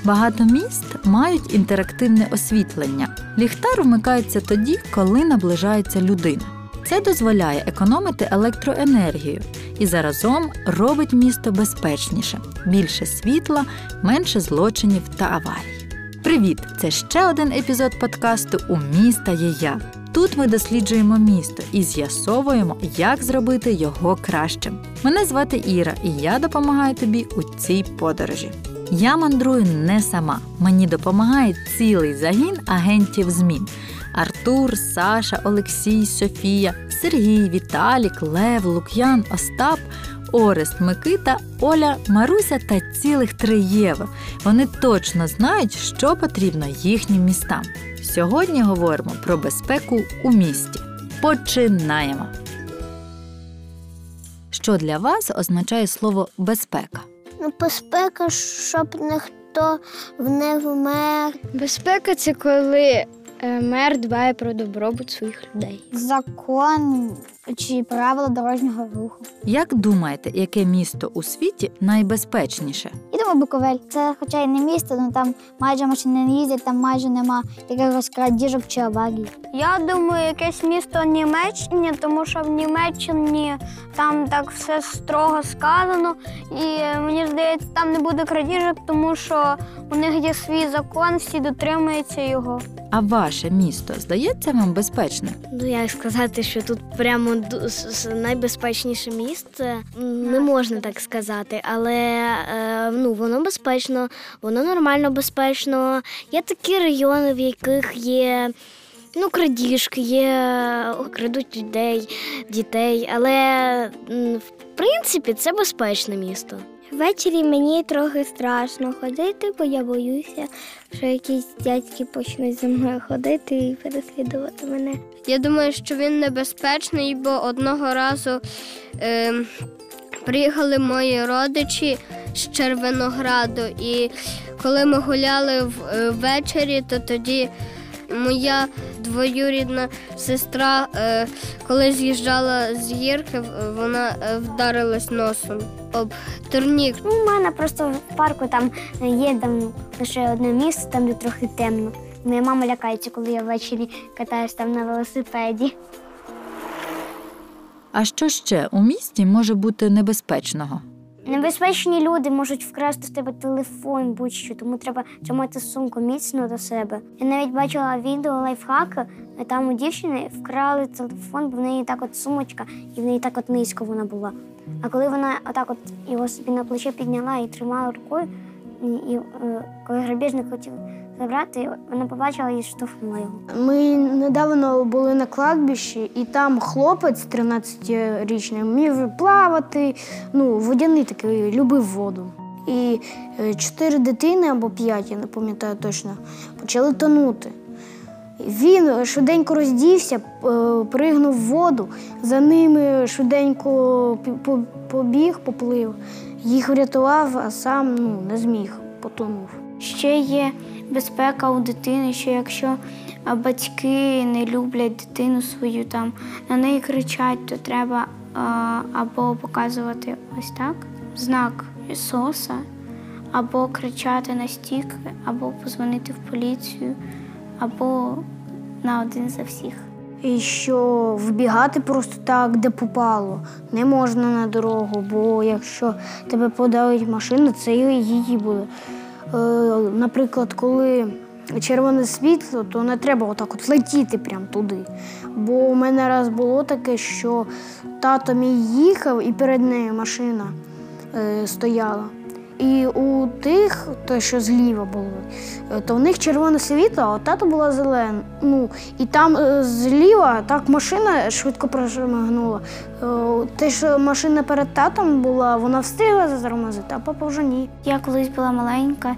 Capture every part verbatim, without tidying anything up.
Багато міст мають інтерактивне освітлення. Ліхтар вмикається тоді, коли наближається людина. Це дозволяє економити електроенергію і заразом робить місто безпечнішим. Більше світла, менше злочинів та аварій. Привіт! Це ще один епізод подкасту «У міста є я». Тут ми досліджуємо місто і з'ясовуємо, як зробити його кращим. Мене звати Іра, і я допомагаю тобі у цій подорожі. Я мандрую не сама. Мені допомагає цілий загін агентів змін. Артур, Саша, Олексій, Софія, Сергій, Віталік, Лев, Лук'ян, Остап, Орест, Микита, Оля, Маруся та цілих три Єви. Вони точно знають, що потрібно їхнім містам. Сьогодні говоримо про безпеку у місті. Починаємо! Що для вас означає слово «безпека»? Ну, безпека, щоб ніхто не вмер. Безпека – це коли мер дбає про добробут своїх людей. Закон чи правила дорожнього руху. Як думаєте, яке місто у світі найбезпечніше? Я думаю, Буковель. Це хоча й не місто, але там майже машини не їздять, там майже нема якихось крадіжок чи аварій. Я думаю, якесь місто в Німеччині, тому що в Німеччині там так все строго сказано. І мені здається, там не буде крадіжок, тому що у них є свій закон, всі дотримуються його. А ваше місто здається вам безпечним? Ну, як сказати, що тут прямо найбезпечніше місце, не можна так сказати, але ну, воно безпечно, воно нормально безпечно. Є такі райони, в яких є ну, крадіжки, є, крадуть людей, дітей, але в принципі це безпечне місто. Ввечері мені трохи страшно ходити, бо я боюся, що якісь дядьки почнуть за мною ходити і переслідувати мене. Я думаю, що він небезпечний, бо одного разу е, приїхали мої родичі з Червонограду, і коли ми гуляли ввечері, то тоді моя двоюрідна сестра, е, коли з'їжджала з гірки, вона вдарилась носом об турнік. Ну, у мене просто в парку там є там лише одне місце, там де трохи темно. Моя мама лякається, коли я ввечері катаюсь там на велосипеді. А що ще у місті може бути небезпечного? Небезпечні люди можуть вкрасти в тебе телефон, будь-що, тому треба тримати сумку міцно до себе. Я навіть бачила відео лайфхак, там у дівчини вкрали телефон, бо в неї так от сумочка, і в неї так от низько вона була. А коли вона отак от його собі на плече підняла і тримала рукою, і, і коли грабіжник хотів забрати, вона побачила і штовхнула його. Ми недавно були на кладбищі, і там хлопець тринадцятирічний вмів плавати, ну, водяний такий, любив воду. І чотири дитини або п'ять, я не пам'ятаю точно, почали тонути. Він швиденько роздівся, пригнув в воду, за ними швиденько побіг, поплив. Їх врятував, а сам ну, не зміг, потонув. Ще є безпека у дитини, що якщо батьки не люблять дитину свою, там, на неї кричать, то треба а, або показувати ось так, знак соса, або кричати на стік, або позвонити в поліцію, або на один за всіх. І що вбігати просто так, де попало, не можна на дорогу, бо якщо тебе подавить машина, це її буде. Е, наприклад, коли червоне світло, то не треба отак от летіти прямо туди. Бо у мене раз було таке, що тато мій їхав і перед нею машина е, стояла. І у тих, то, що зліва було, то в них червоне світло, а у тата була зелена. Ну, і там е, зліва так машина швидко прошмигнула. Е, те, що машина перед татом була, вона встигла затормозити, а папа вже ні. Я колись була маленька,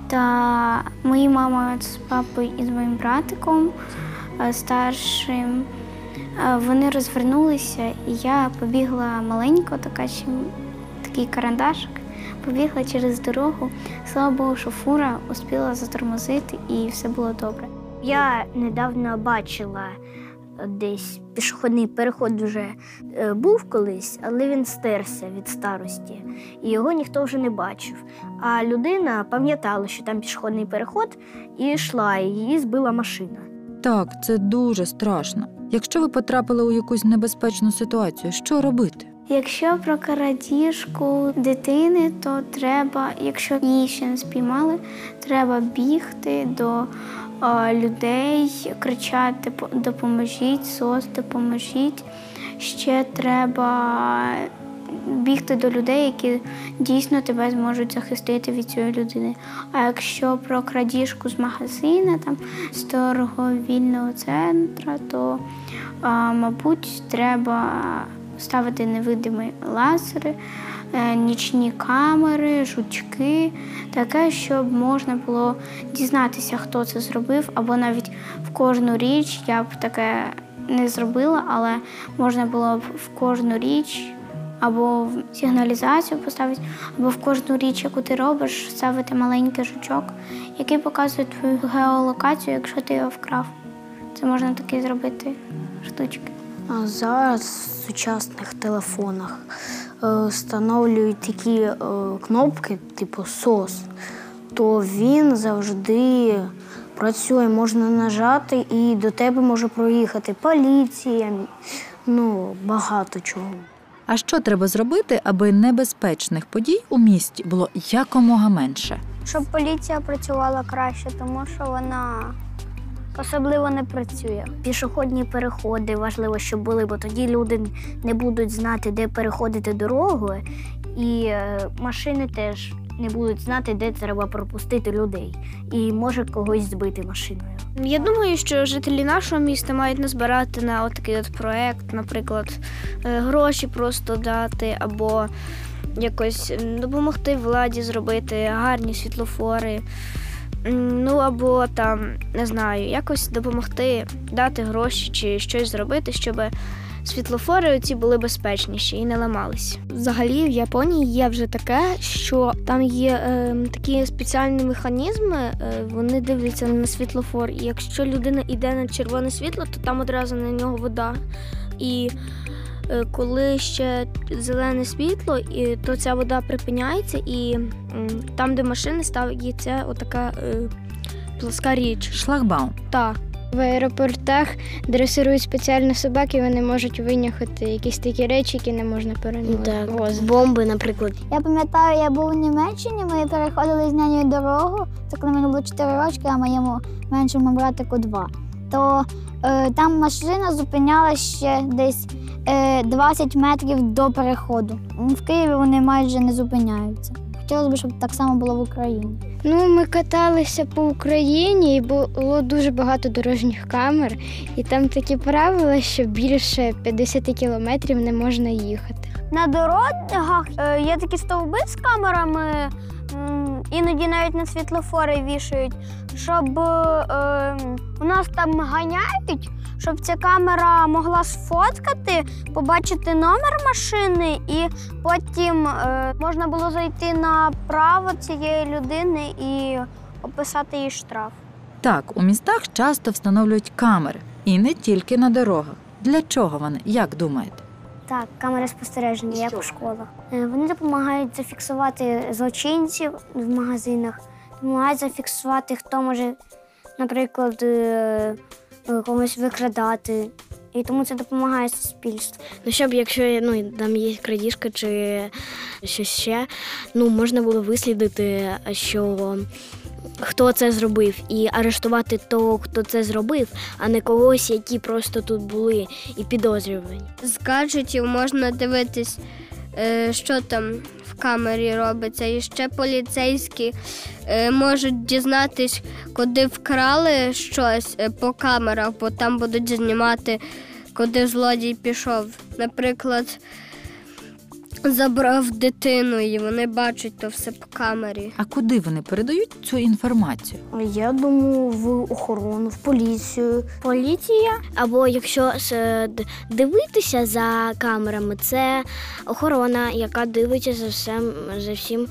та мої мама з папою і з моїм братиком е, старшим, е, вони розвернулися, і я побігла маленько, така, такий карандашик. Побігла через дорогу, слава Богу, що фура успіла затормозити і все було добре. Я недавно бачила десь пішохідний переход вже був колись, але він стерся від старості, і його ніхто вже не бачив. А людина пам'ятала, що там пішохідний переход, і йшла, і її збила машина. Так, це дуже страшно. Якщо ви потрапили у якусь небезпечну ситуацію, що робити? Якщо про крадіжку дитини, то треба, якщо її ще не спіймали, треба бігти до а, людей, кричати «допоможіть», «сос, допоможіть». Ще треба бігти до людей, які дійсно тебе зможуть захистити від цієї людини. А якщо про крадіжку з магазину, там, з торговельного центру, то, а, мабуть, треба ставити невидимі лазери, нічні камери, жучки, таке, щоб можна було дізнатися, хто це зробив, або навіть в кожну річ, я б таке не зробила, але можна було б в кожну річ або в сигналізацію поставити, або в кожну річ, яку ти робиш, ставити маленький жучок, який показує твою геолокацію, якщо ти його вкрав. Це можна такі зробити штучки. А зараз в сучасних телефонах е, встановлюють такі е, кнопки, типу сос, то він завжди працює, можна нажати і до тебе може проїхати поліція, ну, багато чого. А що треба зробити, аби небезпечних подій у місті було якомога менше? Щоб поліція працювала краще, тому що вона особливо не працює. Пішохідні переходи важливо, щоб були, бо тоді люди не будуть знати, де переходити дорогу, і машини теж не будуть знати, де треба пропустити людей. І може когось збити машиною. Я думаю, що жителі нашого міста мають назбирати на отакий от проєкт, наприклад, гроші просто дати, або якось допомогти владі зробити гарні світлофори. Ну, або там, не знаю, якось допомогти дати гроші чи щось зробити, щоб світлофори ці були безпечніші і не ламались. Взагалі в Японії є вже таке, що там є е, такі спеціальні механізми, е, вони дивляться на світлофор, і якщо людина йде на червоне світло, то там одразу на нього вода. І е, коли ще зелене світло, і, то ця вода припиняється, і е, там, де машини ставиться отака е, плоска річ. Шлагбаум. Так. В аеропортах дресирують спеціальні собаки, вони можуть винюхати якісь такі речі, які не можна перевозити. Бомби, наприклад. Я пам'ятаю, я був у Німеччині, ми переходили з нянею дорогу, це коли мені було чотири рочки, а моєму меншому братику два. То е, там машина зупинялася ще десь е, двадцять метрів до переходу. В Києві вони майже не зупиняються. Хотілося б, щоб так само було в Україні. Ну, ми каталися по Україні, і було дуже багато дорожніх камер, і там такі правила, що більше п'ятдесят кілометрів не можна їхати. На дорогах е, є такі стовби з камерами, м, іноді навіть на світлофори вішають, щоб е, у нас там ганяють, щоб ця камера могла сфоткати, побачити номер машини, і потім е, можна було зайти на право цієї людини і описати їй штраф. Так, у містах часто встановлюють камери. І не тільки на дорогах. Для чого вони, як думаєте? Так, камери спостереження, як у школах. Е, Вони допомагають зафіксувати злочинців в магазинах, допомагають зафіксувати, хто може, наприклад, е, комусь викрадати. І тому це допомагає суспільству. Ну, щоб якщо ну, там є крадіжка чи щось ще, ну, можна було вислідити, що хто це зробив, і арештувати того, хто це зробив, а не когось, які просто тут були і підозрювані. З гаджетів можна дивитись, що там в камері робиться. І ще поліцейські можуть дізнатись, куди вкрали щось по камерах, бо там будуть знімати, куди злодій пішов. Наприклад, забрав дитину, і вони бачать то все по камері. А куди вони передають цю інформацію? Я думаю, в охорону, в поліцію. Поліція? Або якщо с- д- дивитися за камерами, це охорона, яка дивиться за всім, за всім,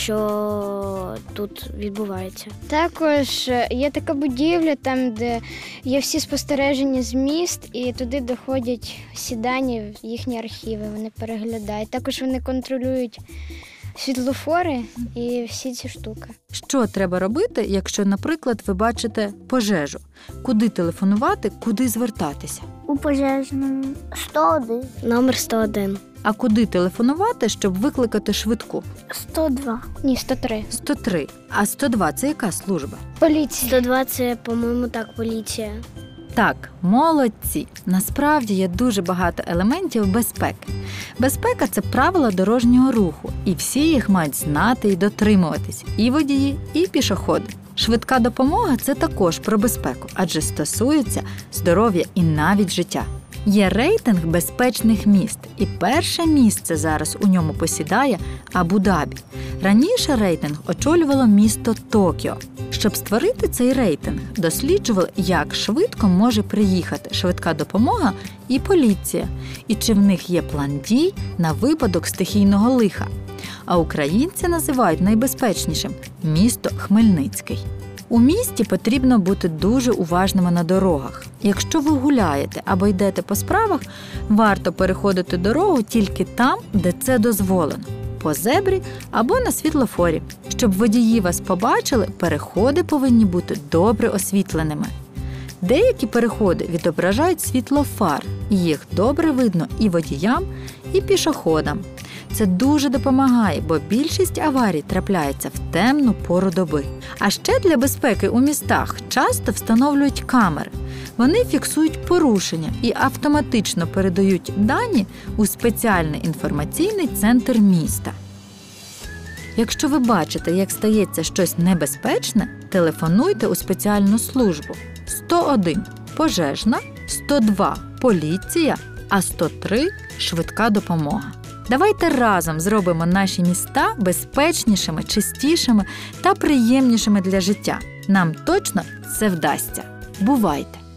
що тут відбувається. Також є така будівля, там, де є всі спостереження з міст, і туди доходять всі дані в їхні архіви, вони переглядають. Також вони контролюють світлофори і всі ці штуки. Що треба робити, якщо, наприклад, ви бачите пожежу? Куди телефонувати, куди звертатися? У пожежному. сто один. Номер сто один. А куди телефонувати, щоб викликати швидку? сто два. Ні, сто три. сто три. А сто два – це яка служба? Поліція. сто два – це, по-моєму, так, поліція. Так, молодці. Насправді є дуже багато елементів безпеки. Безпека – це правила дорожнього руху, і всі їх мають знати і дотримуватись – і водії, і пішоходи. Швидка допомога – це також про безпеку, адже стосується здоров'я і навіть життя. Є рейтинг безпечних міст, і перше місце зараз у ньому посідає Абу-Дабі. Раніше рейтинг очолювало місто Токіо. Щоб створити цей рейтинг, досліджували, як швидко може приїхати швидка допомога і поліція, і чи в них є план дій на випадок стихійного лиха. А українці називають найбезпечнішим місто Хмельницький. У місті потрібно бути дуже уважними на дорогах. Якщо ви гуляєте або йдете по справах, варто переходити дорогу тільки там, де це дозволено – по зебрі або на світлофорі. Щоб водії вас побачили, переходи повинні бути добре освітленими. Деякі переходи відображають світло фар, і їх добре видно і водіям, і пішоходам. Це дуже допомагає, бо більшість аварій трапляється в темну пору доби. А ще для безпеки у містах часто встановлюють камери. Вони фіксують порушення і автоматично передають дані у спеціальний інформаційний центр міста. Якщо ви бачите, як стається щось небезпечне, телефонуйте у спеціальну службу. сто один – пожежна, сто два – поліція, а сто три – швидка допомога. Давайте разом зробимо наші міста безпечнішими, чистішими та приємнішими для життя. Нам точно це вдасться. Бувайте!